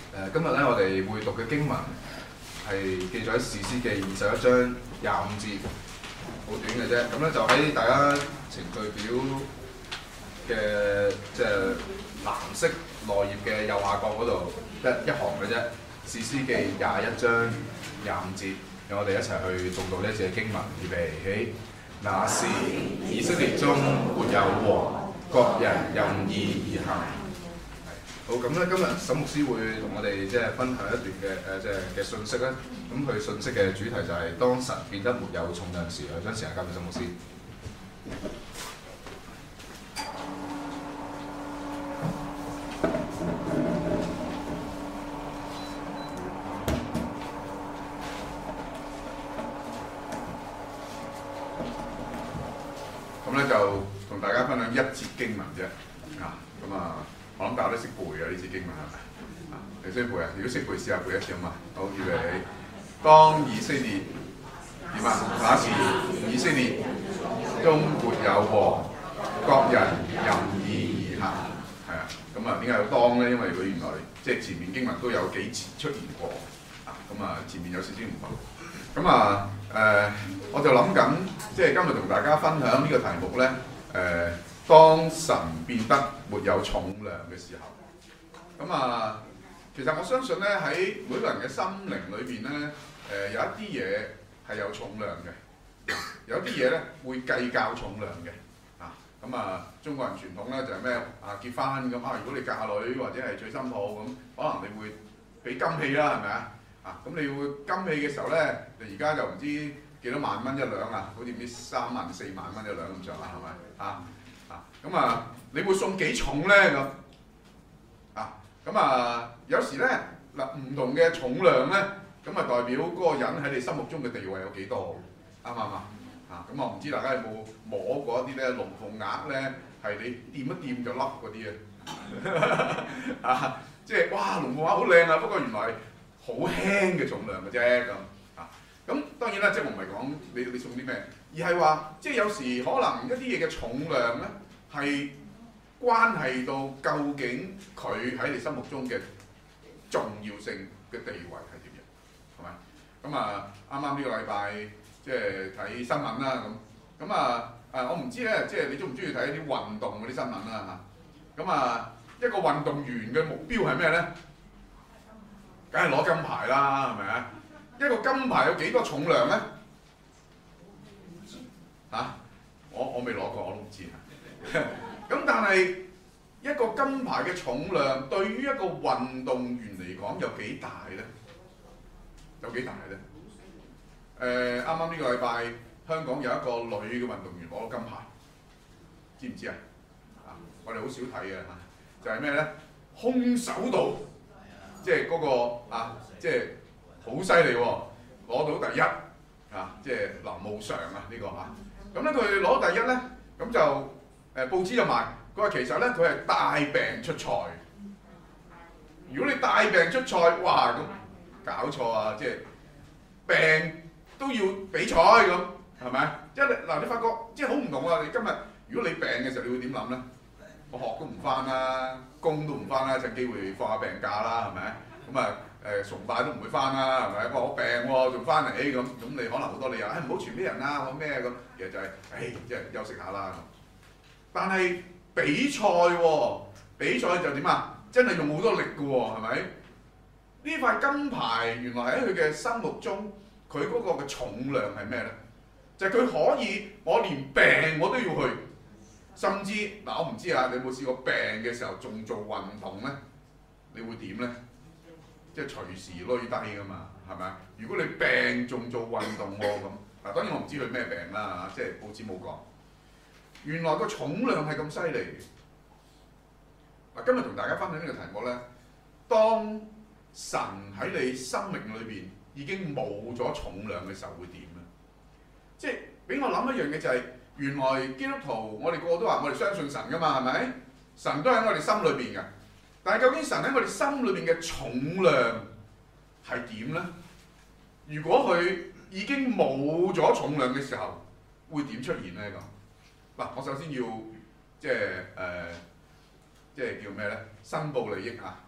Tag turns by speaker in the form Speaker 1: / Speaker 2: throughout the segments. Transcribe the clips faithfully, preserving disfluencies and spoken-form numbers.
Speaker 1: 誒今日咧，我哋會讀嘅經文係記載喺《士師記》二十一章廿五節，好短嘅啫。咁咧就喺大家程序表嘅即係藍色內頁嘅右下角嗰度一一行嘅啫，《士師記》廿一章廿五節，讓我哋一齊去讀到呢一節經文。預備起，那時以色列中沒有王，各人任意而行。好，咁咧今日沈牧師會同我哋即係分享一段嘅誒即係嘅信息咧。咁佢信息嘅主題就係當神變得沒有重量時，我將時間交俾沈牧師。咁咧就同大家分享一節經文啫。啊，咁啊。我諗大家都識背啊，呢節經文係咪？啊，你識背啊？如果識背，試下背一次啊嘛。好，預備起。當以色列點啊？那時以色列中沒有王，各人任意而行。係啊，咁啊點解要當咧？因為佢原來即係前面經文都有幾次出現過。啊，咁啊前面有少少唔同。咁啊誒，我就諗緊，即係今日同大家分享呢個題目咧，誒、呃。當神變得沒有重量嘅時候，咁啊，其實我相信咧喺每個人嘅心靈裏邊咧，誒、呃、有一啲嘢係有重量嘅，有啲嘢咧會計較重量嘅，啊，咁啊，中國人傳統咧就係咩啊結婚咁啊，如果你嫁女或者係娶新抱咁，可能你會俾金器啦，係咪啊？啊，咁你會金器嘅時候咧，你而家就唔知幾多萬蚊一兩啊，好似唔知三萬四萬蚊一兩咁上下，係咪啊？咁啊，你會送幾重咧咁？啊，咁啊，有時咧嗱唔同嘅重量咧，咁啊代表嗰個人喺你心目中嘅地位有幾多？啱唔啱啊？啊，咁我唔知大家有冇摸過一啲咧龍鳳鈪咧，係你掂一掂就凹嗰啲啊？啊，即係哇龍鳳鈪好靚啊，不過原來好輕嘅重量嘅啫咁啊。咁當然啦，即係我唔係講你你送啲咩，而係話即係有時可能一啲嘢嘅重量咧。係關係到究竟佢喺你心目中嘅重要性嘅地位係點樣，係咪？咁啊，啱啱呢個禮拜即係睇新聞啦咁，咁啊誒，我唔知咧，即係你中唔中意睇一啲運動嗰啲新聞啦嚇？咁啊，一個運動員嘅目標係咩咧？梗係攞金牌啦，係咪啊？一個金牌有幾多重量咧？嚇、啊？我我未攞過，我都唔知啊。咁但係一個金牌嘅重量對於一個運動員嚟講有幾大咧？有幾大咧？誒啱啱呢個禮拜香港有一個女嘅運動員攞到金牌，知唔知啊？啊，我哋好少睇嘅嚇，就係咩咧？空手道，即係嗰個啊，即係好犀利喎，攞到第一啊！即係林慕常啊呢個嚇。咁咧佢攞第一咧，咁就。誒報紙就賣，佢話其實咧佢係帶病出賽。如果你帶病出賽，哇咁搞錯啊！即係病都要比賽咁，係咪？即係嗱，你發覺即係好唔同啊！你今日如果你病嘅時候，你會點諗咧？我學都唔返啦，工都唔返啦，趁機會放下病假啦，係咪？咁啊誒崇拜都唔會返啦，係咪？我病喎，仲返嚟咁，咁你可能好多理由，誒唔好傳俾人啦，我咩咁？其實就係、是、誒、哎、即係休息下啦。但係比賽喎、哦，比賽就點啊？真係用好多力嘅喎，係咪？呢塊金牌原來喺佢嘅心目中，佢嗰個嘅重量係咩咧？就係、是、佢可以，我連病我都要去，甚至嗱、啊，我唔知啊，你有冇試過病嘅時候仲做運動咧？你會點咧？即係隨時攣低㗎嘛，係咪？如果你病仲做運動喎咁，嗱當然我唔知佢咩病啦，即係報紙冇講。原來個重量係咁犀利。嗱，今日同大家分享呢個題目咧，當神喺你生命裏邊已經冇咗重量嘅時候會點咧？即係俾我諗一樣嘢就係、是，原來基督徒我哋個個都話我哋相信神㗎嘛，係咪？神都喺我哋心裏邊嘅。但係究竟神喺我哋心裏邊嘅重量係點咧？如果佢已經冇咗重量嘅時候，會點出現咧咁？嗱，我首先要即係誒，即係叫咩咧？申報利益啊！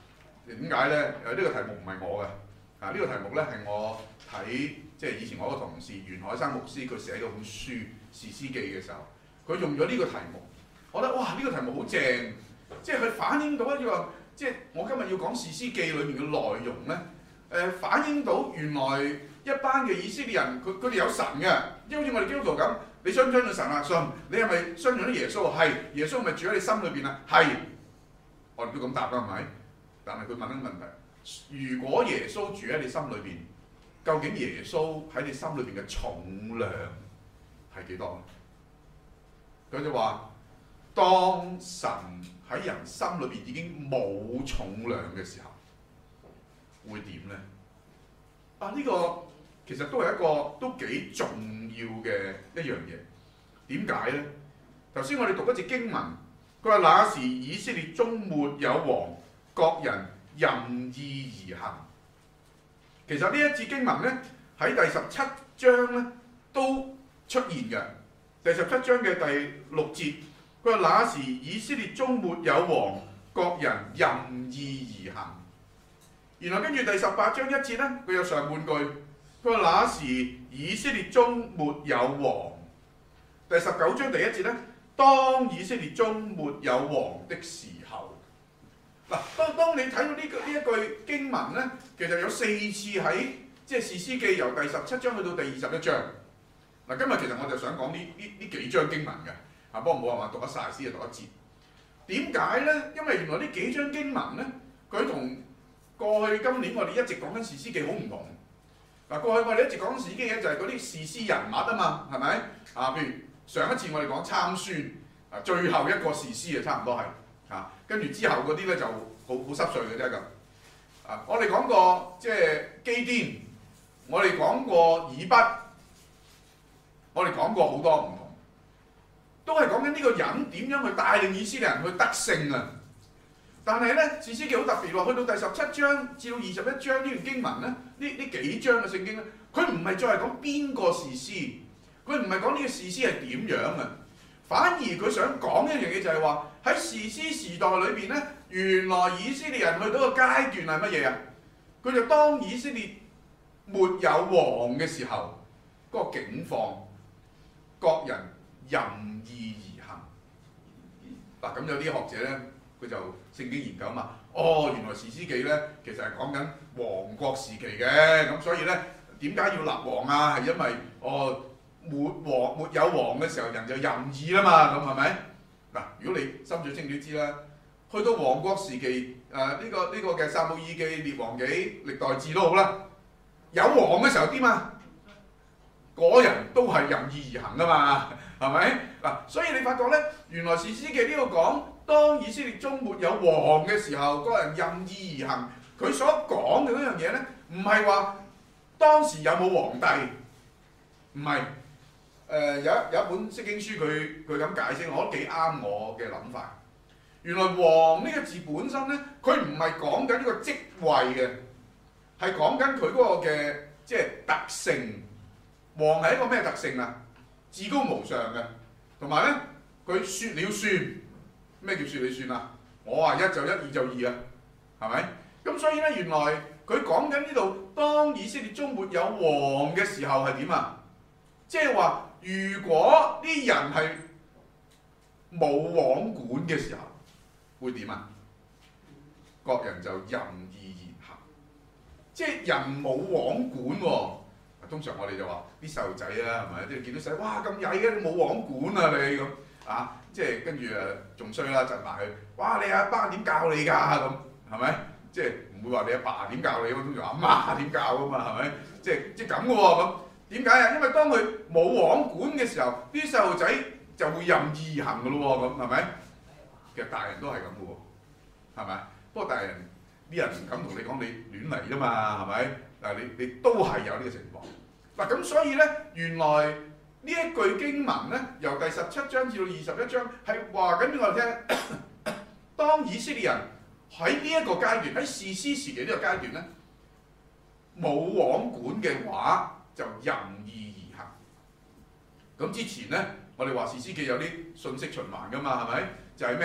Speaker 1: 點解咧？誒呢個題目唔係我嘅，啊呢個題目咧係我睇即係以前我個同事袁海生牧師佢寫嗰本書《士師記》嘅時候，佢用咗呢個題目，我覺得哇呢個題目好正，即係佢反映到一個即係我今日要講《士師記》裏面嘅內容咧，誒反映到原來一班嘅以色列人佢佢哋有神嘅，即係好似我哋基督徒咁。你相唔相信神啊？信。你係咪相信咗耶穌？係。耶穌係咪住喺你心裏邊啊？係。我哋都咁答啦，係咪？但係佢問一個問題：如果耶穌住喺你心裏邊，究竟耶穌喺你心裏邊嘅重量係幾多？佢就話：當神喺人心裏邊已經冇重量嘅時候，會點咧？啊！呢、這個其實都係一個都幾重要嘅一樣嘢。點解咧？頭先我哋讀一節經文，佢話那時以色列中沒有王，各人任意而行。其實呢一節經文咧喺第十七章咧都出現嘅。第十七章嘅第六節，佢話那時以色列中沒有王，各人任意而行。然後跟住第十八章一節咧，佢有上半句，佢話那時以色列中沒有王。第十九章第一節咧，當以色列中沒有王的時候，嗱，當當你睇到呢句呢一句經文咧，其實有四次喺即係士師記由第十七章去到第二十一章。嗱，今日其實我就想講呢呢呢幾章經文嘅，啊，不過冇辦法讀得晒，先係讀一節。點解咧？因為原來呢幾章經文咧，佢同過去今年我哋一直講緊士師記好唔同。嗱，過去我哋一直講士師記嘅就係嗰啲士師人物啊嘛，係咪？啊，譬如上一次我哋講參孫，啊最後一個士師啊，差唔多係，啊跟住之後嗰啲咧就好好濕碎嘅啫咁。啊，我哋講過即係基甸，我哋講過以筆，我哋講過好多唔同，都係講緊呢個人點樣去帶領以色列人去得勝啊！但係咧，士師記好特別喎，去到第十七章至到二十一章呢段經文咧，呢呢幾章嘅聖經咧，佢唔係再係講邊個士師，佢唔係講呢個士師係點樣啊，反而佢想講一樣嘢就係話喺士師時代裏邊咧，原來以色列人去到個階段係乜嘢啊？佢就當以色列沒有王嘅時候，嗰、那個境況，各人任意而行。嗱，咁有啲學者咧。佢就聖經研究嘛，哦，原來士師記咧其實係講緊王國時期嘅，咁所以咧點解要立王啊？係因為哦沒王沒有王嘅時候，人就任意啦嘛，咁係咪？嗱，如果你心水清啲知啦，去到王國時期，誒、呃、呢、這個呢、這個嘅撒母耳記、列王紀、歷代志都好啦，有王嘅時候點啊？嗰人都係任意而行噶嘛，係咪？嗱，所以你發覺咧，原來士師記呢度講。當以色列中沒有王嘅時候，個人任意而行。佢所講嘅嗰樣嘢咧，唔係話當時有冇皇帝，唔係。誒、呃、有一有一本釋經書，佢佢咁解釋，我覺得幾啱我嘅諗法。原來王呢個字本身咧，佢唔係講緊呢個職位嘅，係講緊佢嗰個嘅即係特性。王係一個咩特性啊？至高無上嘅，同埋咧佢説了算。咩叫説你算啊？我話一就一，二就二啊，係咪？咁所以咧，原來佢講緊呢度，當以色列中沒有王嘅時候係點啊？即係話，如果啲人係冇王管嘅時候，會點啊？各人就任意而行，即係人冇王管喎。通常我哋就話啲細路仔啊，係咪？即係見到細，哇咁曳嘅，你冇王管啊你咁啊？即係跟住誒仲衰啦，窒埋佢。哇！你阿爸點教你㗎？咁係咪？即係唔會話你阿爸點教你，通常阿媽點教㗎嘛？係咪？即係即係咁嘅喎。咁點解啊？因為當佢冇王管嘅時候，啲細路仔就會任意行㗎咯喎。咁係咪？其實大人都係咁嘅喎，係咪？不過大人啲人唔敢同你講你亂嚟啫嘛，係咪？嗱你你都係有呢個情況。嗱咁所以咧，原來。呢一句經文咧，由第十七章至到二十一章，係話緊俾我哋聽。當以色列人喺呢一個階段，喺士師時期呢個階段咧，冇王管嘅話，就任意而行。咁之前咧，我哋話士師記有啲信息循環噶嘛，係咪？就係、是、咩？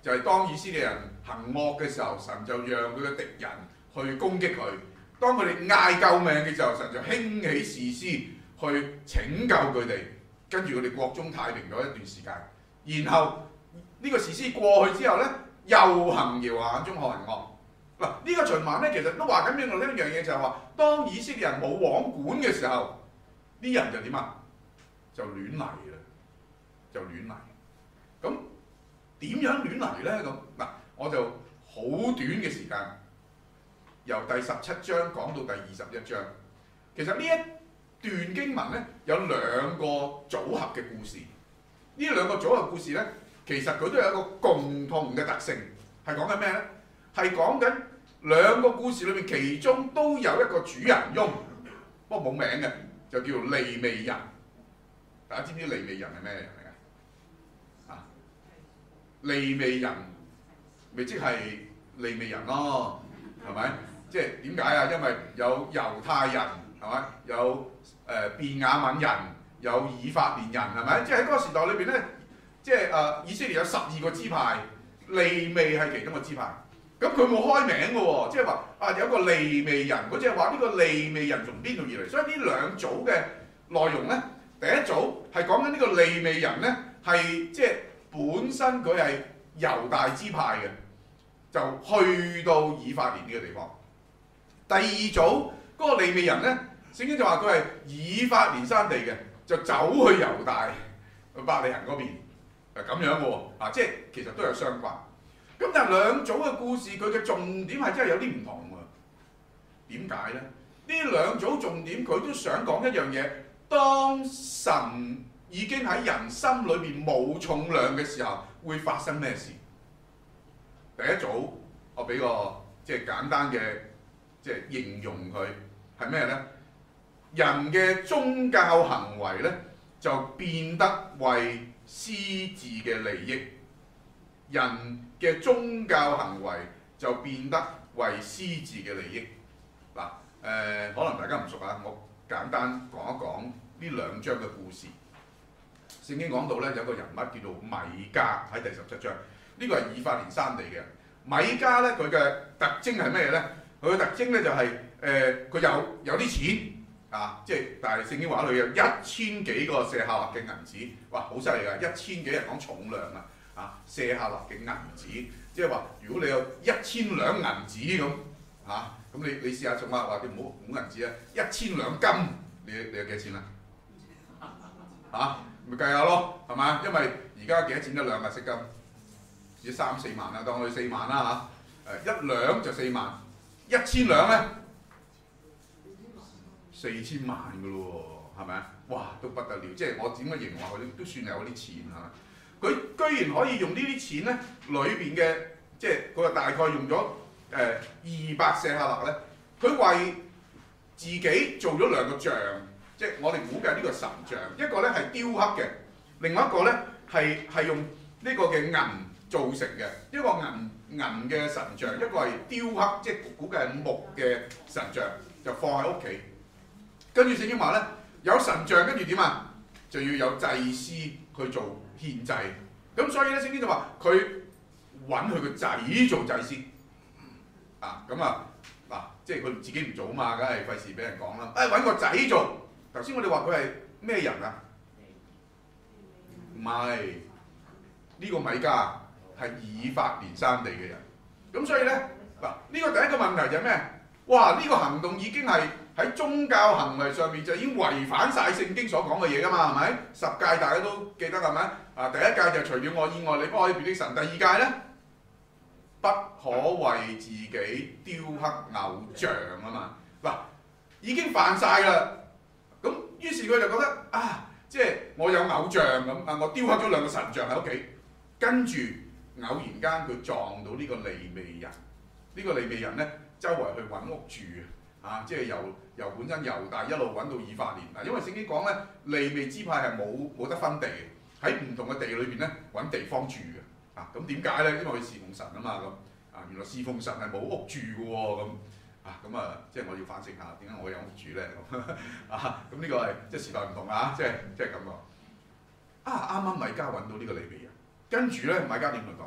Speaker 1: 就係、是、當以色列人行惡嘅時候，神就讓佢嘅敵人去攻擊佢。當佢哋嗌救命嘅時候，神就興起士師去拯救佢哋，跟住佢哋國中太平咗一段時間。然後呢、這個士師過去之後咧，又行耶和華眼中看為惡。嗱，呢個循環咧，其實都話緊邊度呢一樣嘢，就係話，當以色列人冇王管嘅時候，啲人就點啊？就亂嚟啦，就亂嚟。咁點樣亂嚟咧？咁嗱，我就好短嘅時間，由第十七章講到第二十一章。其實呢一段經文咧，有兩個組合嘅故事。呢兩個組合故事咧，其實佢都有一個共同嘅特性，係講緊咩咧？係講緊兩個故事裏面，其中都有一個主人翁，不過冇名嘅，就叫利未人。大家知唔知利未人係咩人嚟㗎？啊，利未人咪即係利未人咯，係咪？即係點解啊？因為有猶太人，係咪？有誒、呃、便雅憫人，有以法蓮人，係咪？即係喺嗰個時代裏邊咧，即係誒、呃、以色列有十二個支派，利未係其中個支派。咁佢冇開名嘅喎，即係話啊有個利未人，佢即係話呢個利未人從邊度而嚟？所以呢兩組嘅內容咧，第一組係講緊呢個利未人咧，係即係本身佢係猶大支派嘅，就去到以法蓮呢個地方。第二組嗰、那個利未人咧，聖經就話佢係以法蓮山地嘅，就走去猶大去伯利恆嗰邊，係咁樣嘅喎，啊即係其實都有相關。咁但係兩組嘅故事，佢嘅重點係真係有啲唔同喎。點解咧？呢兩組重點佢都想講一樣嘢，當神已經喺人心裏邊冇重量嘅時候，會發生咩事？第一組我俾個即係簡單嘅即係形容佢係咩咧？人嘅宗教行為咧就變得為私自嘅利益。人嘅宗教行為就變得為私自嘅利益。嗱，誒、呃，可能大家唔熟啊，我簡單講一講呢兩章嘅故事。聖經講到咧，有個人物叫做米迦喺第十七章，呢、這個係以法蓮山地嘅。米迦咧，佢嘅特徵係咩咧？佢嘅特徵咧就係、是、誒，佢、呃、有有啲錢啊，即係但係聖經話佢有一千幾個舍客勒嘅銀子，哇，好犀利㗎！一千幾係講重量啊！啊，舍客勒嘅銀子，即係話如果你有一千兩銀子咁，嚇、啊，咁你你試下仲話話你唔好冇銀子啊，一千兩金，你你有幾多錢啊？嚇，咪計下咯，係嘛？因為而家幾多錢一兩啊？息金，只三四萬啦，當佢四萬啦嚇，誒一兩就四萬，一千兩咧四千萬㗎咯喎，係咪啊？哇，都不得了，即係我點解形容話佢都算有啲錢嚇。佢居然可以用呢啲錢咧，裏邊嘅即係佢話大概用咗誒二百舍客勒咧，佢為自己做咗兩個像，即係我哋估計呢個神像，一個咧係雕刻嘅，另外一個咧係係用呢個嘅銀造成嘅，一個銀銀嘅神像，一個係雕刻，即係估計係木嘅神像，就放喺屋企。跟住聖經話咧，有神像跟住點啊？就要有祭司去做獻祭，咁所以咧聖經就話佢揾佢個仔做祭司，啊咁啊嗱，即係佢自己唔做啊嘛，梗係費事俾人講啦。誒揾個仔做，頭先我哋話佢係咩人啊？唔係呢個米迦係以法蓮山地嘅人，咁所以咧嗱，呢個第一個問題就係咩？哇！呢個行動已經係喺宗教行為上面就已經違反晒聖經所講嘅嘢㗎嘛，係咪？十誡大家都記得係咪？啊，第一誡就除了我以外，你不可以別的神。第二誡咧，不可為自己雕刻偶像啊嘛。嗱，已經犯晒啦。咁於是佢就覺得啊，即係我有偶像咁啊，我雕刻咗兩個神像喺屋企，跟住偶然間佢撞到呢個利未人，呢、這個利未人咧周圍去揾屋住。啊！即係由由本身猶大一路揾到以法蓮嗱，因為聖經講咧，利未支派係冇冇得分地嘅，喺唔同嘅地裏邊咧揾地方住嘅。啊，咁點解咧？因為佢侍奉神啊嘛，咁啊原來侍奉神係冇屋住嘅喎，咁啊咁啊，即係我要反省下點解我有屋住咧咁啊？咁呢個係即係時代唔同啊，即係即係咁講。啊，啱啱米迦揾到呢個利未人，跟住咧米迦點佢講？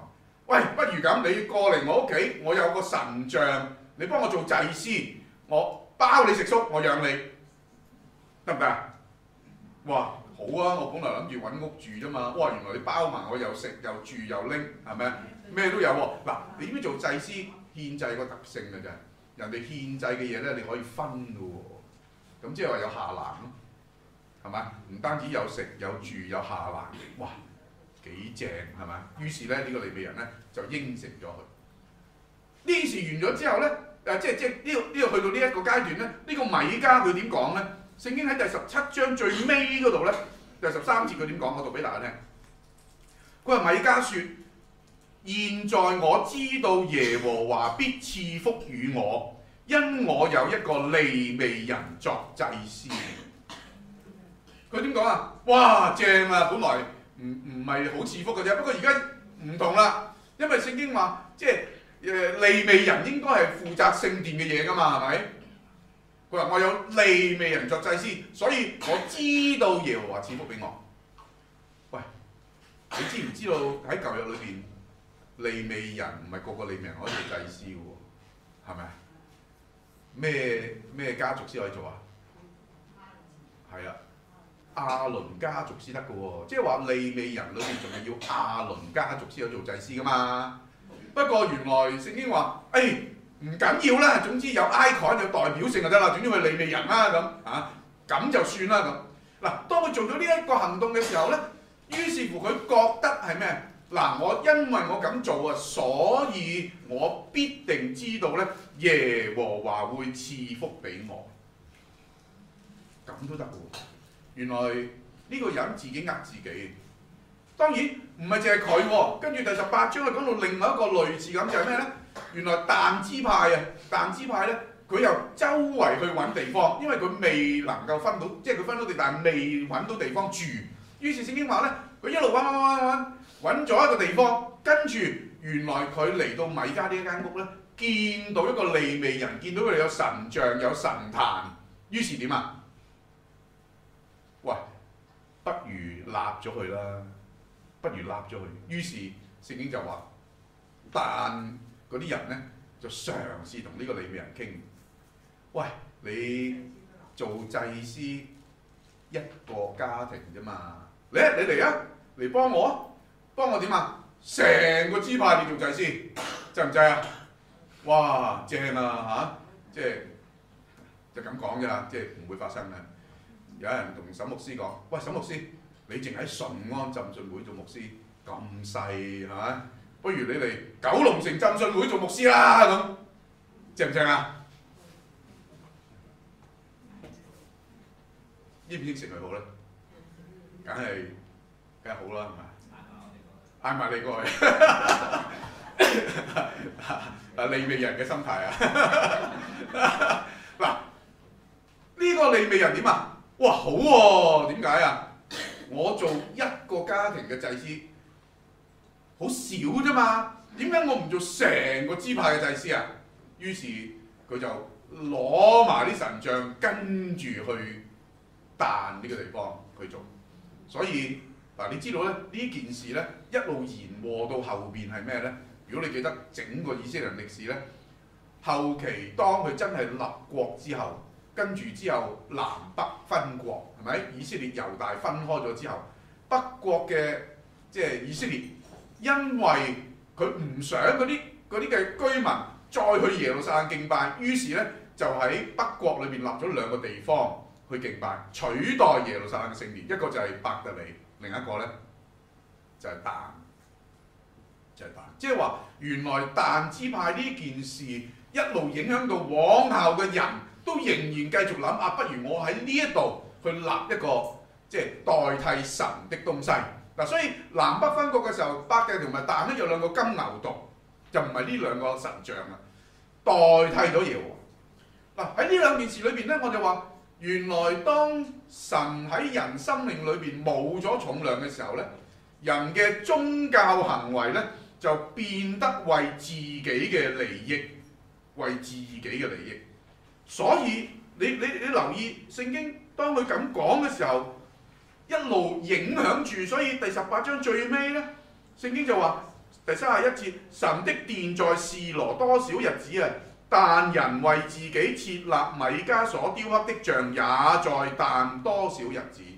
Speaker 1: 喂，不如咁，你過嚟我屋企，我有個神像，你幫我做祭司，我包你食宿，我養你，得唔得啊？哇，好啊！我本來諗住揾屋住啫嘛，哇！原來你包埋我又食又住又拎，係咪？咩都有喎。嗱，你知唔知做祭司獻祭個特性㗎啫？人哋獻祭嘅嘢咧，你可以分㗎喎。咁即係話有下欄咯，係咪？唔單止有食有住有下欄，哇！幾正係咪？於是咧呢、這個利未人咧就應承咗佢。呢件事完咗之後咧，誒即係即係呢個呢個去到呢一個階段咧，呢、這個米迦佢點講咧？聖經喺第十七章最尾嗰度咧，第十三節佢點講？我讀俾大家聽。佢話米迦說：現在我知道耶和華必賜福與我，因我有一個利未人作祭司。佢點講啊？哇，正啊！本來唔唔係好賜福嘅啫，不過而家唔同啦，因為聖經話即係誒利未人應該係負責聖殿嘅嘢㗎嘛，係咪？佢話我有利未人作祭司，所以我知道耶和華賜福俾我。喂，你知唔知道喺舊約裏邊利未人唔係個個利未人可以做祭司嘅喎？係咪？咩咩家族先可以做啊？係啊。亞倫家族先得嘅喎，即係話利未人裏邊仲係要亞倫家族先有做祭司噶嘛。不過原來聖經話，誒唔緊要啦，總之有 icon 有代表性就得啦，總之佢利未人啦咁啊，咁就算啦咁。嗱，當佢做咗呢一個行動嘅時候咧，於是乎佢覺得係咩？嗱，我因為我咁做啊，所以我必定知道咧，耶和華會賜福俾我。咁都得嘅喎。原來呢個人自己呃自己，當然唔係淨係佢喎。跟住第十八章佢講到另外一個類似咁就係咩咧？原來但支派啊，但支派咧，佢又周圍去揾地方，因為佢未能夠分到，即係佢分到地，但係未揾到地方住。於是聖經話咧，佢一路揾揾揾揾揾咗一個地方，跟住原來佢嚟到米迦呢一間屋咧，見到一個利未人，見到佢哋有神像有神壇，於是點啊？喂，不如立咗佢啦，不如立咗佢。於是聖經就話，但嗰啲人咧就嘗試同呢個利未人傾。喂，你做祭司一個家庭啫嘛，嚟啊，你嚟啊，嚟幫我啊，幫我點啊？成個支派你做祭司，制唔制啊？哇，正啊嚇，即係就咁講咋，即係唔會發生嘅。有人同沈牧師講：喂，沈牧師，你淨喺順安浸信會做牧師，咁細係咪？不如你嚟九龍城浸信會做牧師啦咁，正唔正啊？應唔應承佢好咧？梗係梗係好啦，係咪？嗌埋你過去，啊利未人嘅心態啊！嗱，呢個利未人點啊？哇，好喎！點解啊？我做一個家庭嘅祭司，好少啫嘛。點解我唔做成個支派嘅祭司啊？於是佢就攞埋啲神像，跟住去但呢個地方去做。所以嗱，你知道咧呢件事咧一路延禍到後邊係咩咧？如果你記得整個以色列歷史咧，後期當佢真係立國之後。跟住之後南北分國係咪？以色列猶大分開咗之後，北國嘅即係以色列，因為佢唔想嗰啲嗰啲嘅居民再去耶路撒冷敬拜，於是咧就喺北國裏邊立咗兩個地方去敬拜，取代耶路撒冷嘅聖殿。一個就係伯特利，另一個咧就係但，就係但。即係話原來但支派呢件事一路影響到往後嘅人。都仍然繼續諗啊，不如我喺呢一度去立一個即係代替神的東西嗱、啊，所以南北分國嘅時候，伯特利同埋但咧有兩個金牛犢，就唔係呢兩個神像啊，代替咗耶和華嗱。喺呢兩件事裏邊咧，我就話原來當神喺人生命裏邊冇咗重量嘅時候咧，人嘅宗教行為咧就變得為自己嘅利益，為自己嘅利益。所以你你你留意聖經，當佢咁講嘅時候，一路影響住。所以第十八章最尾咧，聖經就話第三十一節，神的殿在示羅多少日子啊？但人為自己設立米迦所雕刻的像，也在但多少日子？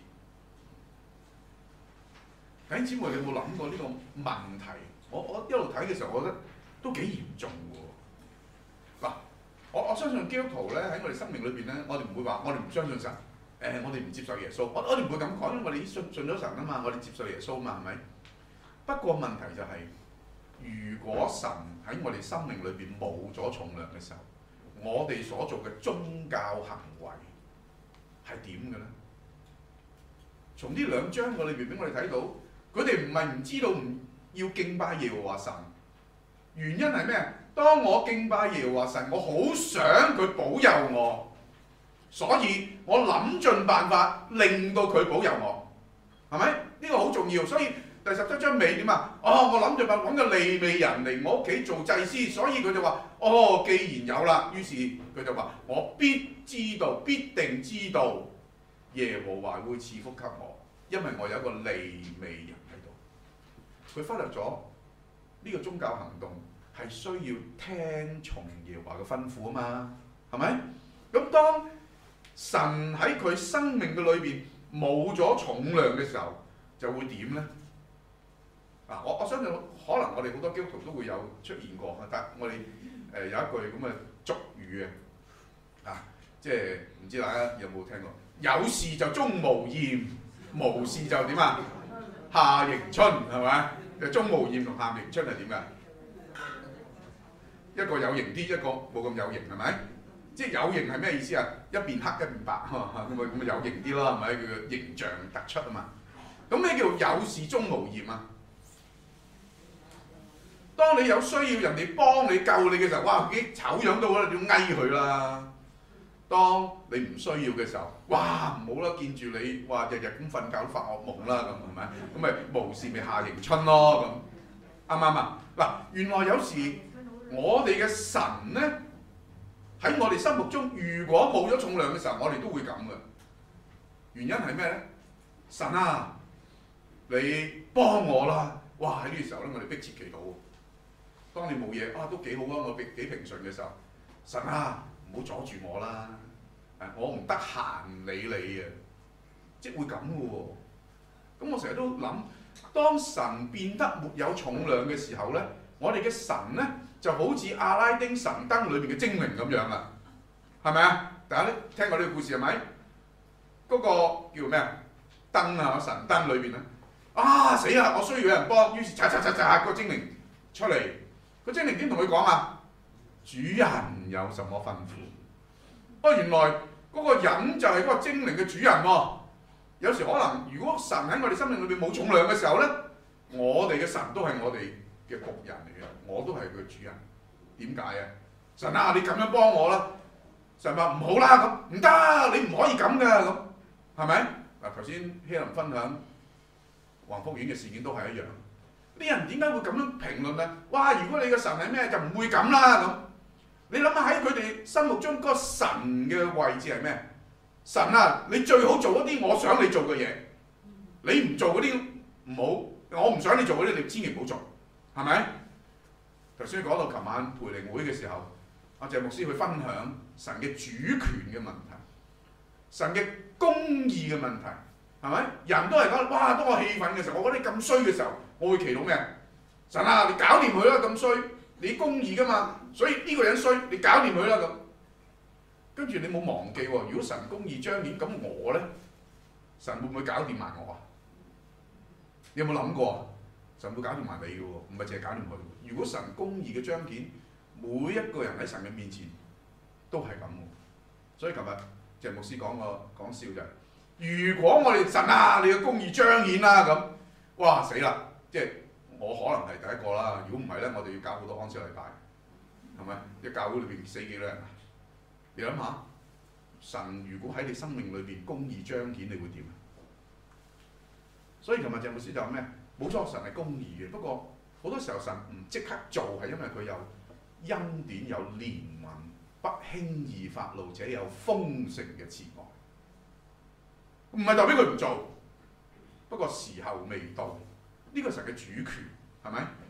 Speaker 1: 弟兄姊妹，你有冇諗過呢個問題？我我一路睇嘅時候，我覺得都幾嚴重喎。嗱，我我相信基督徒咧喺我哋生命裏邊咧，我哋唔會話我哋唔相信神，誒、呃、我哋唔接受耶穌，我我哋唔會咁講，因為我哋已經信信咗神啊嘛，我哋接受耶穌嘛，係咪？不過問題就係、是，如果神喺我哋生命裏邊冇咗重量嘅時候，我哋所做嘅宗教行為係點嘅咧？從呢兩章嘅裏邊俾我哋睇到，佢哋唔係唔知道唔要敬拜耶和華神，原因係咩？當我敬拜耶和華神，我好想佢保佑我，所以我諗盡辦法令到佢保佑我，係咪？呢個好重要，所以第十七章尾點啊？哦，我諗住揾個利未人嚟我屋企做祭司，所以佢就話：哦，既然有啦，於是佢就話：我必知道，必定知道耶和華會賜福給我，因為我有一個利未人喺度。佢忽略咗呢個宗教行動係需要聽從耶和華嘅吩咐啊嘛，係咪？咁當神喺佢生命嘅裏邊冇咗重量嘅時候，就會點呢？嗱，我我相信可能我哋好多基督徒都會有出現過，但我哋誒有一句咁嘅俗語啊，啊，即係唔知大家有冇聽過？有事就鍾無艷，無事就點啊？夏迎春係咪？鍾無艷同夏迎春係點㗎？一個有型啲，一個冇咁有型係咪？即係有型係咩意思啊？一邊黑一邊白，咁咪咁咪有型啲咯，係咪？佢嘅形象突出啊嘛。咁咩叫有事鍾無艷啊？當你有需要人哋幫你救你嘅時候，哇！幾醜樣到啦，你要翳佢啦。當你唔需要嘅時候，哇！唔好啦，見住你，哇！日日咁瞓覺都發惡夢啦，咁係咪？咁咪無事咪夏迎春咯，咁啱唔啱啊？嗱，原來有時我哋嘅神咧喺我哋心目中，如果冇咗重量嘅時候，我哋都會咁嘅。原因係咩咧？神啊，你幫我啦！哇！喺呢個時候咧，我哋迫切祈禱。當你冇嘢啊，都幾好啊！我幾幾平順嘅時候，神啊，唔好阻住我啦！誒，我唔得閒理你啊，即係會咁嘅喎。咁我成日都諗，當神變得沒有重量嘅時候咧，我哋嘅神咧就好似阿拉丁神燈裏邊嘅精靈咁樣啊，係咪啊？大家都聽過呢個故事係咪？嗰、那個叫咩啊？燈啊，神燈裏邊咧，啊死啦！我需要有人幫，於是嚓嚓嚓嚓個精靈出嚟。個精靈點同佢講啊？主人有什麼吩咐？哦，原來嗰個人就係嗰個精靈嘅主人喎、啊。有時可能如果神喺我哋生命裏邊冇重量嘅時候咧，我哋嘅神都係我哋嘅僕人嚟嘅，我都係佢主人。點解啊？神啊，你咁樣幫我啦！神話唔好啦，咁唔得，你唔可以咁噶，咁係咪？嗱，頭先希林分享黃福苑嘅事件都係一樣。啲人點解會咁樣評論咧？哇！如果你嘅神係咩，就唔會咁啦咁。你諗下喺佢哋心目中嗰個神嘅位置係咩？神啊，你最好做一啲我想你做嘅嘢，你唔做嗰啲唔好，我唔想你做嗰啲，你千祈唔好做，係咪？頭先講到琴晚培靈會嘅時候，阿謝牧師去分享神嘅主權嘅問題，神嘅公義嘅問題，係咪？人都係講，哇！當我氣憤嘅時候，我覺得你咁衰嘅時候。我會祈禱咩？神啊，你搞掂佢啦！咁衰，你公義噶嘛，所以呢個人衰，你搞掂佢啦咁。跟住你冇忘記喎，如果神公義彰顯，咁我咧，神會唔會搞掂埋我啊？你有冇諗過啊？神會搞掂埋你嘅喎，唔係淨係搞掂佢。如果神公義嘅彰顯，每一個人喺神嘅面前都係咁喎。所以琴日謝牧師講個講笑就係、是：如果我哋神啊，你嘅公義彰顯啦咁，哇死啦！即係我可能係第一個啦，如果唔係咧，我哋要搞好多安息禮拜，係咪？一教會裏邊死幾多人啊？你諗下，神如果喺你生命裏邊公義彰顯，你會點啊？所以琴日謝牧師就話咩？冇錯，神係公義嘅，不過好多時候神唔即刻做，係因為佢有恩典、有憐憫，不輕易發怒，且有豐盛嘅慈愛。唔係代表佢唔做，不過時候未到。呢個神嘅主權係咪？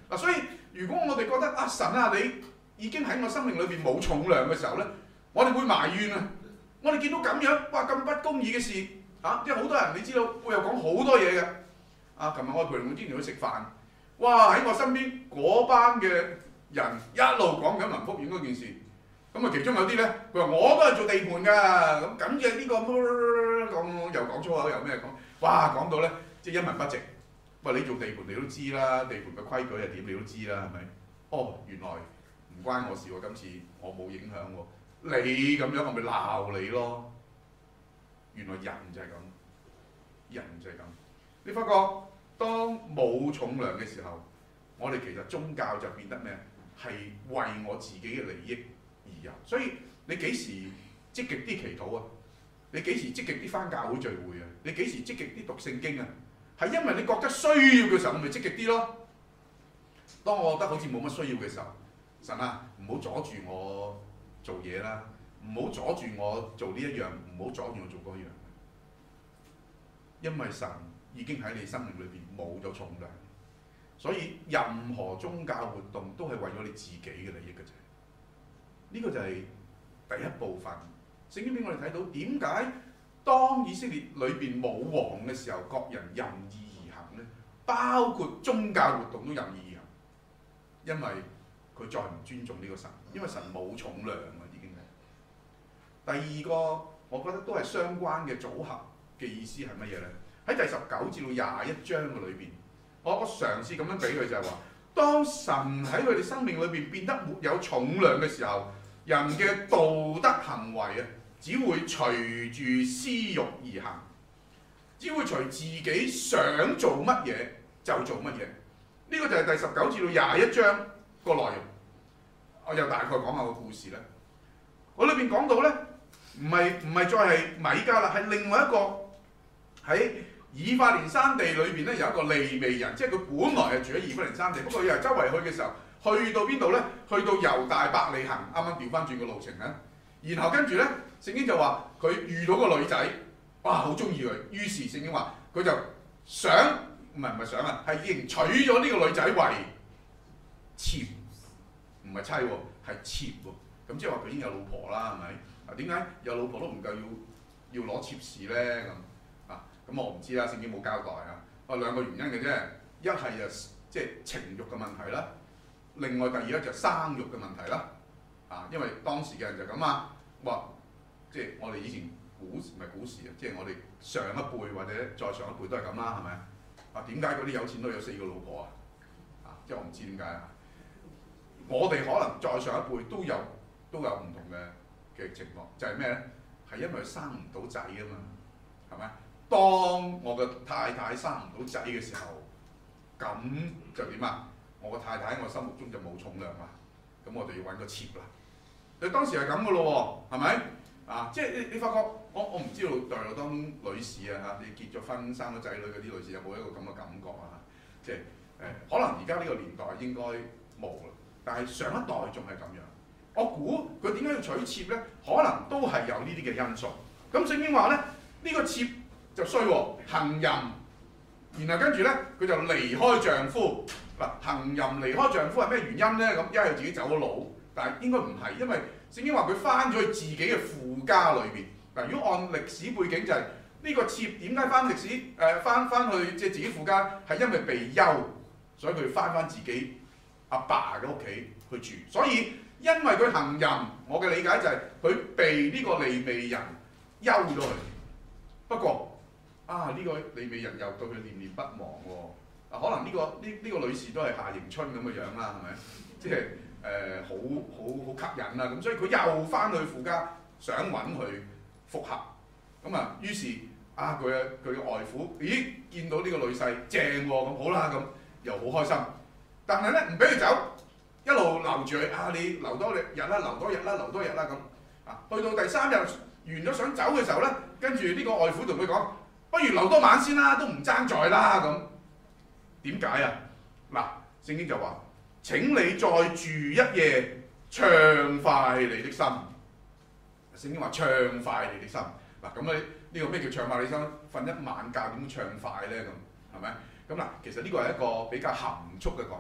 Speaker 1: 嗱，所以如果我哋覺得啊神啊你已經喺我生命裏邊冇重量嘅時候咧，我哋會埋怨啊！我哋見到咁樣，哇咁不公義嘅事啊！因為好多人你知道背後講好多嘢嘅。啊，琴日我陪我之前去食飯，哇喺我身邊嗰班嘅人一路講緊民福苑嗰件事。咁啊，其中有啲咧，佢話我都係做地盤㗎，咁咁嘅呢個咁又講粗口又咩講，哇講到咧即係一文不值。喂，你做地盤你都知啦，地盤嘅規矩係點你都知啦，係咪？哦，原來唔關我事喎，今次我冇影響喎。你咁樣我咪鬧你咯。原來人就係咁，人就係咁。你發覺當冇重量嘅時候，我哋其實宗教就變得咩？係為我自己嘅利益而有。所以你幾時積極啲祈禱啊？你幾時積極啲返教會聚會啊？你幾時積極啲讀聖經啊？係因為你覺得需要嘅時候，你咪積極啲咯。當我覺得好似冇乜需要嘅時候，神啊，唔好阻住我做嘢啦，唔好阻住我做呢一樣，唔好阻住我做嗰樣。因為神已經喺你生命裏邊冇咗重量，所以任何宗教活動都係為咗你自己嘅利益嘅啫。呢、這個就係第一部分。聖經俾我哋睇到點解當以色列裏邊冇王嘅時候，各人任意而行呢？包括宗教活動都任意而行，因為佢再唔尊重呢個神，因為神冇重量啊，已經係。第二個，我覺得都係相關嘅組合嘅意思係乜嘢呢？喺第十九至到廿一章嘅裏邊，我我嘗試咁樣俾佢就係話，當神喺佢哋生命裏邊變得沒有重量嘅時候，人嘅道德行為啊，只會隨住私慾而行，只會隨自己想做乜嘢就做乜嘢。呢、這個就係第十九至到廿一章個內容。我又大概講下個故事咧。我裏邊講到咧，唔係唔係再係米迦啦，係另外一個喺以法蓮山地裏邊咧有一個利未人，即係佢本來係住喺以法蓮山地，不過又係周圍去嘅時候，去到邊度咧？去到猶大伯利恆，啱啱調翻轉個路程啊！然後跟住咧，聖經就話佢遇到個女仔，哇，好中意佢。於是聖經話佢就想，唔係唔係想啊，係已經娶咗呢個女仔為妾，唔係妻喎，係妾喎。咁即係話佢已經有老婆啦，係咪？啊，點解有老婆都唔夠要要攞妾侍咧？咁啊，咁我唔知啦，聖經冇交代啊。啊，兩個原因嘅啫，一係就即係情慾嘅問題啦，另外第二咧就生育嘅問題啦。啊，因為當時嘅人就咁啊，話即係我哋以前古唔係古時啊，即係我哋上一輩或者再上一輩都係咁啦，係咪啊？點解嗰啲有錢都有四個老婆啊？啊，即係我唔知點解啊。我哋可能再上一輩都有都有唔同嘅嘅情況，就係咩咧？係因為生唔到仔啊嘛，係咪？當我嘅太太生唔到仔嘅時候，咁就點啊？我個太太喺我心目中就冇重量啦，咁我哋要揾個妾啦。你當時係咁嘅咯喎，係咪？啊，即係你你發覺，我我唔知道在座當女士啊嚇，你結咗婚生咗仔女嗰啲女士有冇一個咁嘅感覺啊？即係誒、呃，可能而家呢個年代應該冇啦，但係上一代仲係咁樣。我估佢點解要娶妾咧？可能都係有呢啲嘅因素。咁聖經話咧，呢、呢個妾就衰喎，行淫，然後跟住咧佢就離開丈夫。嗱，行淫離開丈夫係咩原因咧？咁一係自己走咗佬。但係應該唔係，因為聖經話佢翻咗去自己嘅父家裏邊。嗱，如果按歷史背景就係、是、呢、這個妾點解翻歷史誒翻翻去即係自己父家，係因為被休，所以佢翻翻自己阿爸嘅屋企去住。所以因為佢行淫，我嘅理解就係佢被呢個利未人休咗佢。不過啊，呢、這個利未人又對佢念念不忘喎。啊，可能呢、這個呢呢、這個女士都係夏迎春咁嘅樣啦，係咪？即係。誒、呃、好好好吸引啦，咁所以佢又翻去父家想揾佢復合，咁啊於是啊佢嘅佢嘅外父，咦見到呢個女婿正喎，咁好啦，咁又好開心，但係咧唔俾佢走，一路留住佢啊，你留多日啦，留多日啦，留多日啦咁啊，去到第三日完咗想走嘅時候咧，跟住呢個外父同佢講，不如留多晚先啦，都唔爭在啦咁，點解啊？嗱，聖經就話。請你再住一夜，暢快你的心。聖經話暢快你的心。嗱，咁你呢個咩叫暢快你心？瞓一晚覺點暢快咧？咁係咪？咁嗱，其實呢個係一個比較含蓄嘅講法。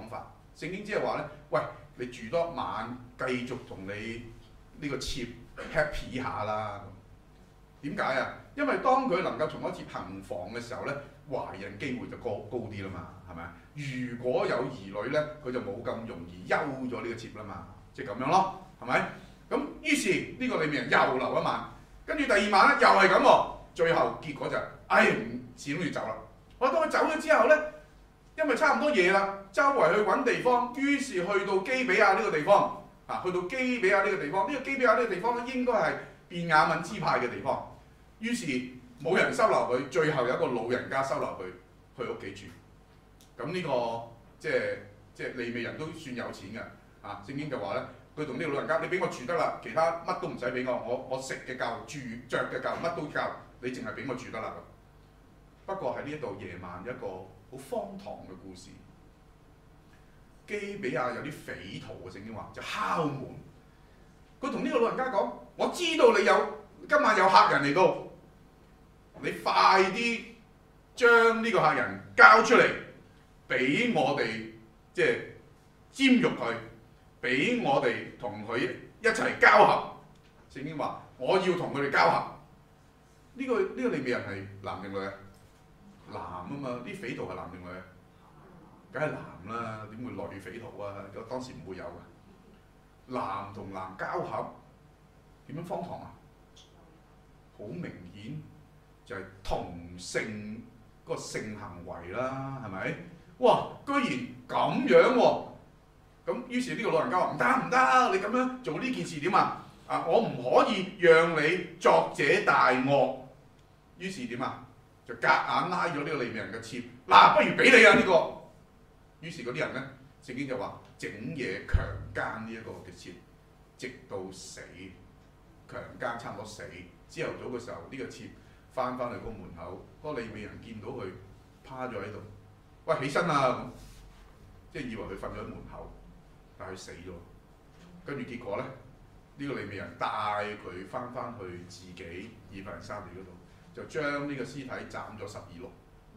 Speaker 1: 聖經只係話咧，喂，你住多一晚，繼續同你呢個妾 happy 下啦。點解啊？因為當佢能夠同一妾行房嘅時候咧，懷孕機會就高高啲啦嘛，係咪啊？如果有兒女咧，佢就冇咁容易休咗呢個妾啦嘛，即係咁樣咯，係咪？咁於是呢個利未人又留一晚，跟住第二晚咧又係咁喎，最後結果就係、唉唔始終要走啦。我當佢走咗之後咧，因為差唔多夜啦，周圍去揾地方，於是去到基比亞呢個地方，啊，去到基比亞呢個地方，呢、這個基比亞呢個地方咧應該係便雅憫支派嘅地方。於是冇人收留佢，最後有一個老人家收留佢去屋企住。咁呢、這個即係即係利未人都算有錢嘅，啊，聖經就話咧，佢同呢個老人家，你俾我住得啦，其他乜都唔使俾我，我我食嘅夠，住着嘅夠，乜都夠，你淨係俾我住得啦。不過喺呢一度夜晚一個好荒唐嘅故事，基比亞有啲匪徒嘅，聖經話就敲門，佢同呢個老人家講：我知道你有今晚有客人嚟到。你快啲將呢個客人交出嚟，俾我哋即係瞻辱佢，俾我哋同佢一齊交合。聖經話：我要同佢哋交合。呢、這個呢、這個利未人係男定女啊？男啊嘛，啲匪徒係男定女啊？梗係男啦，點會女匪徒啊？當時唔會有嘅。男同男交合，點樣荒唐啊？好明顯。就係同性嗰個性行為啦，係咪？哇！居然咁樣喎、啊，咁於是呢個老人家話：唔得唔得，你咁樣做呢件事點啊？啊，我唔可以讓你作這大惡。於是點啊？就夾硬拉咗呢個利未人嘅妾，嗱、啊，不如俾你啊呢、這個。於是嗰啲人咧，聖經就話整嘢強姦呢一個嘅妾，直到死，強姦差唔多死。朝頭早嘅時候，呢、這個妾翻返去個門口，嗰、那個利未人見到佢趴咗喺度，喂，起身啊咁，即係以為佢瞓咗喺門口，但係佢死咗。跟住結果咧，呢、這個利未人帶佢翻返去自己以法蓮山地嗰度，就將呢個屍體斬咗十二碌，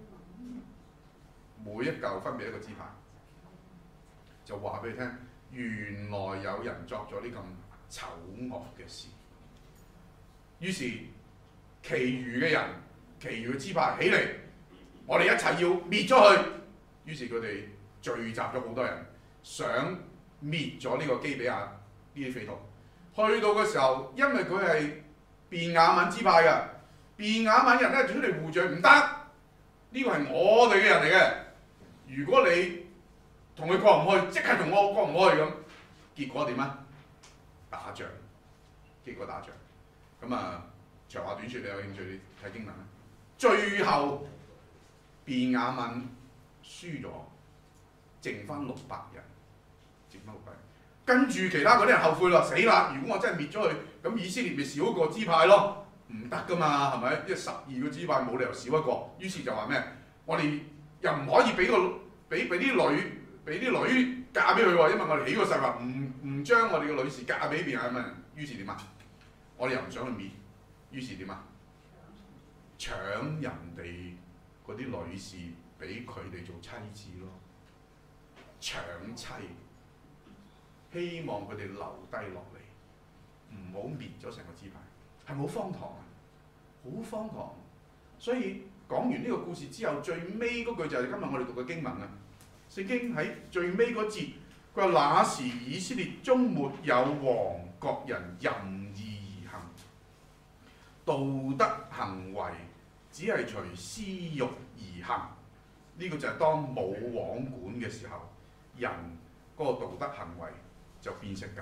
Speaker 1: 每一嚿分俾一個支派，就話俾你聽，原來有人作咗啲咁醜惡嘅事。於是其餘嘅人，其餘嘅支派起嚟，我哋一齊要滅咗佢。於是佢哋聚集咗好多人，想滅咗呢個基比亞呢啲匪徒。去到嘅時候，因為佢係便雅憫支派嘅，便雅憫人咧就出嚟護罪，唔得，呢個係我哋嘅人嚟嘅。如果你同佢過唔去，即係同我過唔去咁，結果點啊？打仗，結果打仗。咁啊，長話短説，你有興趣你睇經文啦。最後便雅憫輸咗，剩翻六百人，剩翻六百人。跟住其他嗰啲人後悔啦，死啦！如果我真係滅咗佢，咁以色列咪少一個支派咯？唔得噶嘛，係咪？因為十二個支派冇理由少一個。於是就話咩？我哋又唔可以俾個俾俾啲女俾啲女嫁俾佢喎，因為我哋起個誓話唔唔將我哋嘅女士嫁俾便雅憫人。於是點啊？我哋又唔想去滅，於是點啊？搶人哋嗰啲女士俾佢哋做妻子咯，搶妻，希望佢哋留低落嚟，唔好滅咗成個支派，係咪好荒唐啊？好荒唐！所以講完呢個故事之後，最尾嗰句就係今日我哋讀嘅經文啊。聖經喺最尾嗰節，佢話：那時以色列中沒有王，各人任意而行，道德行為只係隨私欲而行。呢、這個就係當冇王管嘅時候，人嗰個道德行為就變成咁。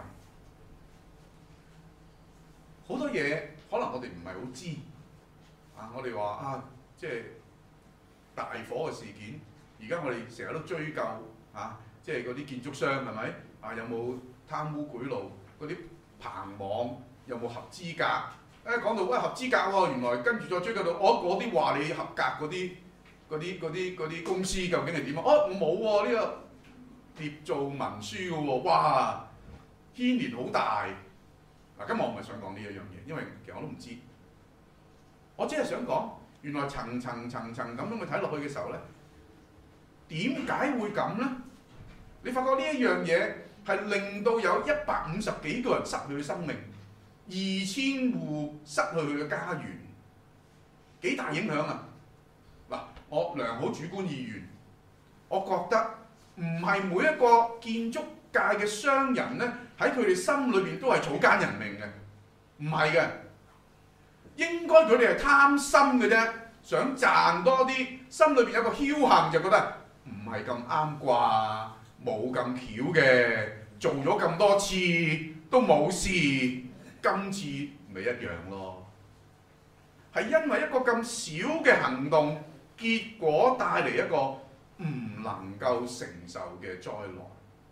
Speaker 1: 好多嘢可能我哋唔係好知啊！我哋話啊，即係大火嘅事件，而家我哋成日都追究啊，即係嗰啲建築商係咪啊？有冇貪污賄賂？嗰啲棚網有冇合資格？誒講到喂合資格喎，原來跟住再追究到，哦嗰啲話你合格嗰啲嗰啲嗰啲嗰啲公司究竟係點啊？哦我冇喎，呢個捏造文書嘅喎，哇牽連好大。嗱，今日我唔係想講呢一樣嘢，因為其實我都唔知。我只係想講，原來層層層層咁樣去睇落去嘅時候咧，點解會咁咧？ 你發覺呢一樣嘢係令到有一百五十幾個人失去生命，二千戶失去佢嘅家園，幾大影響啊！嗱，我良好主觀意願，我覺得唔係每一個建築界嘅商人咧，喺佢哋心裏邊都係草菅人命嘅，唔係嘅。應該佢哋係貪心嘅啫，想賺多啲，心裏邊有個僥倖就覺得唔係咁啱啩，冇咁巧嘅，做咗咁多次都冇事，今次咪一樣咯。係因為一個咁小嘅行動，結果帶嚟一個唔能夠承受嘅災難。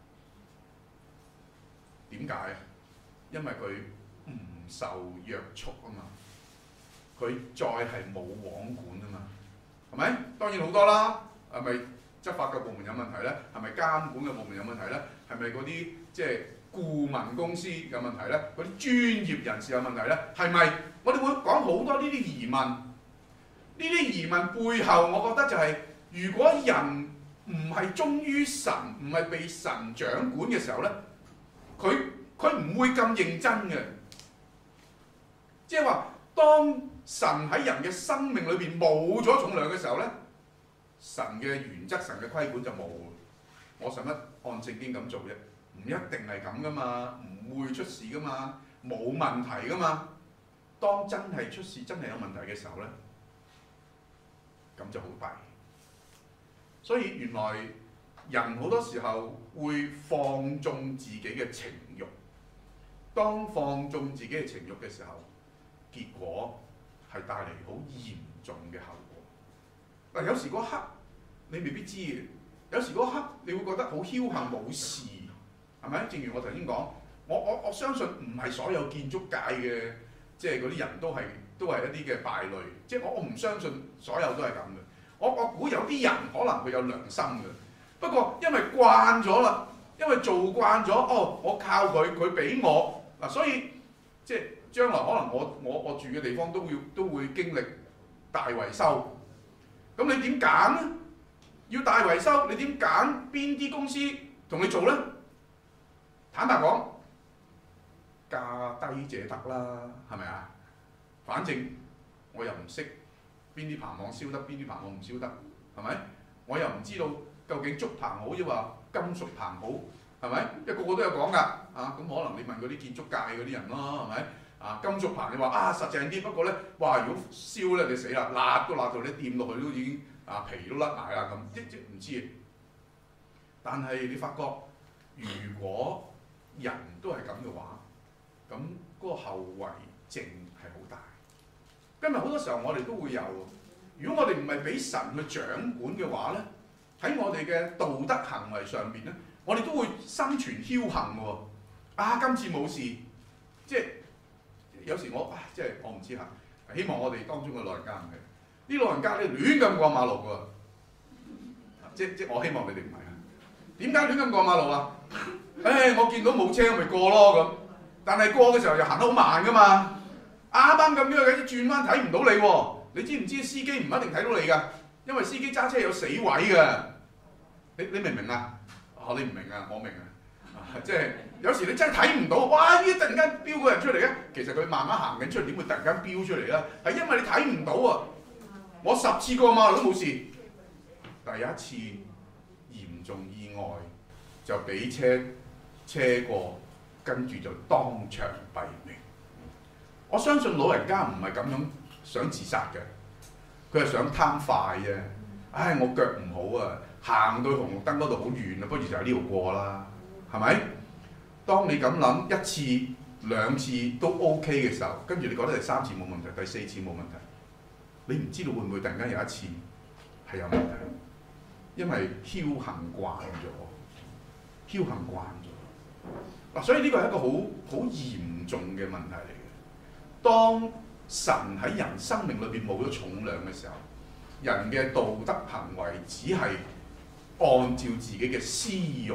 Speaker 1: 點解啊？因為佢唔受約束啊嘛。佢再係冇網管啊嘛，係咪？當然好多啦，係咪執法嘅部門有問題咧？係咪監管嘅部門有問題咧？係咪嗰啲即係顧問公司有問題咧？嗰啲專業人士有問題咧？係咪？我哋會講好多呢啲疑問。呢啲疑問背後，我覺得就係、是、如果人唔係忠於神，唔係被神掌管嘅時候咧，佢佢唔會咁認真嘅。即係話，當神喺人嘅生命裏邊冇咗重量嘅時候咧，神嘅原則、神嘅規管就冇。我使乜按聖經咁做啫？唔一定係咁噶嘛，唔會出事噶嘛，冇問題噶嘛。當真係出事、真係有問題嘅時候咧，咁就好弊。所以原來人好多時候會放縱自己嘅情慾。當放縱自己嘅情慾嘅時候，結果係帶嚟好嚴重嘅後果。嗱，有時嗰刻你未必知嘅，有時嗰刻你會覺得好僥倖冇事，係咪？正如我頭先講，我我我相信唔係所有建築界嘅即係嗰啲人都係都係一啲嘅敗類，即係我我唔相信所有都係咁嘅。我我估有啲人可能佢有良心嘅，不過因為慣咗啦，因為做慣咗，哦，我靠佢，佢俾我嗱，所以即係。將來可能我我我住嘅地方都會都會經歷大維修，咁你點揀咧？要大維修，你點揀邊啲公司同你做咧？坦白講，價低者得啦，係咪啊？反正我又唔識邊啲棚網燒得，邊啲棚網唔燒得，係咪？我又唔知道究竟竹棚好抑或金屬棚好，係咪？因為個個都有講㗎，啊咁可能你問嗰啲建築界嗰啲人咯，係咪？啊，金屬棚你話啊實淨啲，不過咧，哇！如果燒咧你死啦，辣都辣到你掂落去都已經啊皮都甩埋啦咁，即即唔知。但係你發覺，如果人都係咁嘅話，咁嗰個後遺症係好大。今日好多時候我哋都會有，如果我哋唔係俾神去掌管嘅話咧，喺我哋嘅道德行為上邊咧，我哋都會心存僥倖嘅喎。啊，今次冇事，即係。有時我唉，即係我唔知嚇，希望我哋當中嘅老人家唔係，啲老人家咧亂咁過馬路㗎，即即我希望你哋唔係啊。點解亂咁過馬路啊？唉，我見到冇車咪過咯咁，但係過嘅時候又行得好慢㗎嘛，啱啱咁樣嘅轉彎睇唔到你喎，你知唔知司機唔一定睇到你㗎？因為司機揸車有死位㗎，你你明唔明啊？哦，你唔明啊，我明啊，即係。有時你真係睇唔到，哇！依突然間飆個人出嚟嘅，其實佢慢慢行緊出嚟，點會突然間飆出嚟咧？係因為你睇唔到啊！我十次過馬路都冇事，第一次嚴重意外就俾車車過，跟住就當場斃命。我相信老人家唔係咁樣想自殺嘅，佢係想貪快啫。唉，我腳唔好啊，行到紅綠燈嗰度好遠啊，不如就喺呢度過啦，係咪？當你咁諗一次兩次都 OK 嘅時候，跟住你覺得第三次冇問題，第四次冇問題，你唔知道會唔會突然間有一次係有問題，因為僥倖慣咗，僥倖慣咗。嗱，所以呢個係一個好好嚴重嘅問題嚟嘅。當神喺人生命裏邊冇咗重量嘅時候，人嘅道德行為只係按照自己嘅私慾。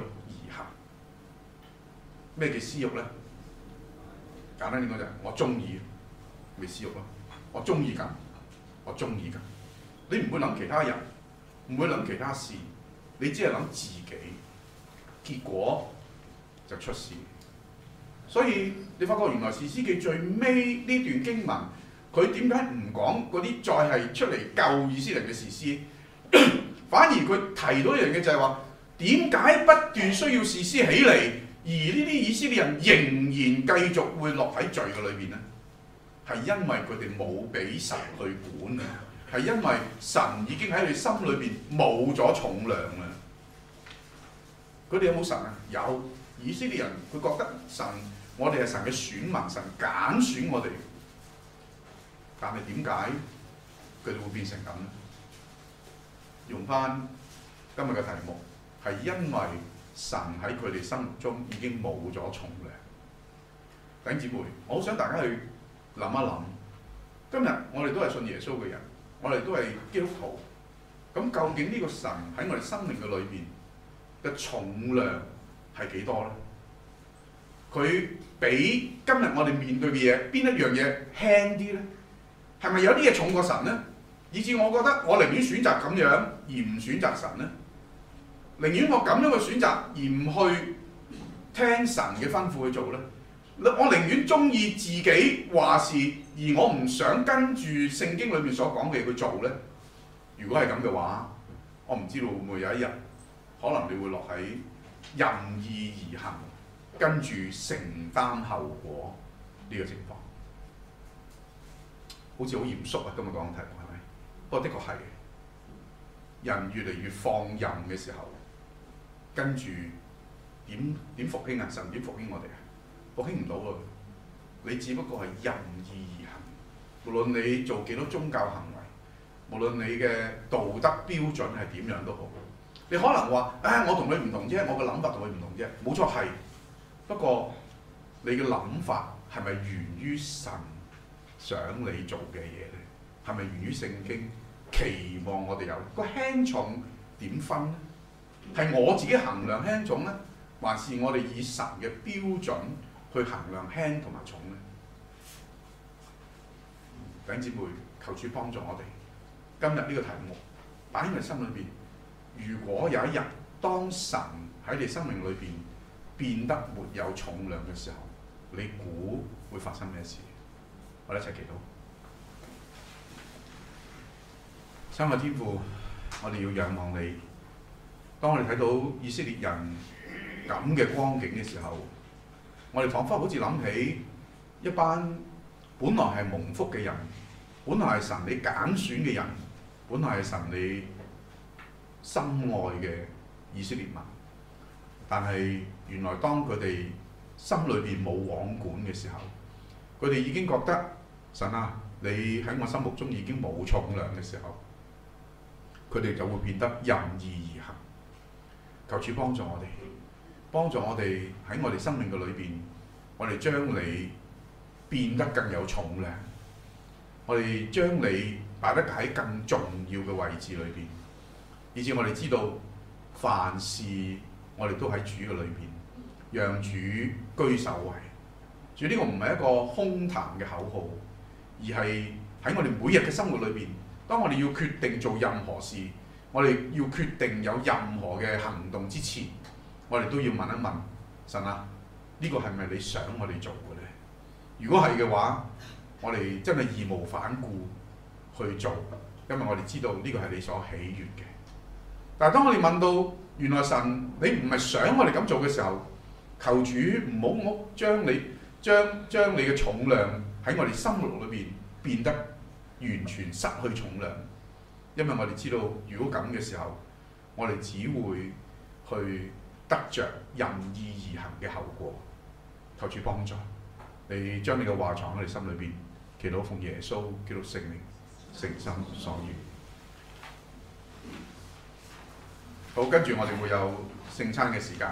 Speaker 1: 咩叫私慾咧？簡單啲講就係我中意，咪私慾咯。我中意緊，我中意緊。你唔會諗其他人，唔會諗其他事，你只係諗自己。 結果就出事。所以你發覺原來士師記最尾呢段經文，佢點解唔講嗰啲再係出嚟救以色列嘅士師，反而佢提到一樣嘢就係話，點解不斷需要士師起嚟，而呢啲以色列人仍然繼續會落喺罪嘅裏邊呢？係因為佢哋冇俾神去管啊，係因為神已經喺佢哋心裏邊冇咗重量啦。佢哋有冇神啊？有。以色列人佢覺得神，我哋係神嘅選民，神揀選我哋。但係點解佢哋會變成咁呢？用翻今日嘅題目，係因為神喺佢哋心目中已經冇咗重量。弟兄姊妹，我好想大家去諗一諗，今日我哋都係信耶穌嘅人，我哋都係基督徒。咁究竟呢個神喺我哋生命嘅裏邊嘅重量係幾多呢？佢比今日我哋面對嘅嘢邊一樣嘢輕啲呢？係咪有啲嘢重過神呢？以至我覺得我寧願選擇咁樣而唔選擇神呢？寧願我咁樣去選擇而唔去聽神嘅吩咐去做呢？我寧願中意自己話事，而我唔想跟住聖經裏面所講嘅嘢去做呢？如果係咁嘅話，我唔知道會唔會有一日，可能你會落喺任意而行，跟住承擔後果呢個情況。好似好嚴肅啊！今日講嘅題目係咪？不過的確係，人越嚟越放任嘅時候，跟住點點復興啊？神點復興我哋啊？復興唔到啊！你只不過係任意而行，無論你做幾多宗教行為，無論你嘅道德標準係點樣都好，你可能話：啊，我同佢唔同啫，我嘅諗法同佢唔同啫。冇錯係，不過你嘅諗法係咪源於神想你做嘅嘢咧？係咪源於聖經期望我哋有？個輕重點分咧？係我自己衡量輕重咧，還是我哋以神嘅標準去衡量輕同埋重咧？弟兄姊妹，求主幫助我哋。今日呢個題目擺喺我哋心裏邊，如果有一日當神喺你生命裏邊變得沒有重量嘅時候，你估會發生咩事？我哋一齊祈禱。三位天父，我哋要仰望你。當我哋睇到以色列人咁嘅光景嘅時候，我哋彷彿好似諗起一班本來係蒙福嘅人，本來係神你揀選嘅人，本來係神你心愛嘅以色列民。但係原來當佢哋心裏邊冇王管嘅時候，佢哋已經覺得神啊，你喺我心目中已經冇重量嘅時候，佢哋就會變得任意而行。求主幫助我哋，幫助我哋喺我哋生命嘅裏邊，我哋將你變得更有重量，我哋將你擺得喺更重要嘅位置裏邊，以至我哋知道凡事我哋都喺主嘅裏邊，讓主居首位。主，呢個唔係一個空談嘅口號，而係喺我哋每日嘅生活裏邊，當我哋要決定做任何事，我哋要決定有任何嘅行動之前，我哋都要問一問神啊，呢個係咪你想我哋做嘅咧？如果係嘅話，我哋真係義無反顧去做，因為我哋知道呢個係你所喜悅嘅。但係當我哋問到原來神你唔係想我哋咁做嘅時候，求主唔好唔好將你將將你嘅重量喺我哋心目裏邊變得完全失去重量，因為我哋知道如果咁嘅時候，我哋只會去得着任意而行嘅後果。求主幫助，你將你嘅話藏喺你心裏邊，祈禱奉耶穌基督聖名，誠心所願。好，跟住我哋會有聖餐嘅時間。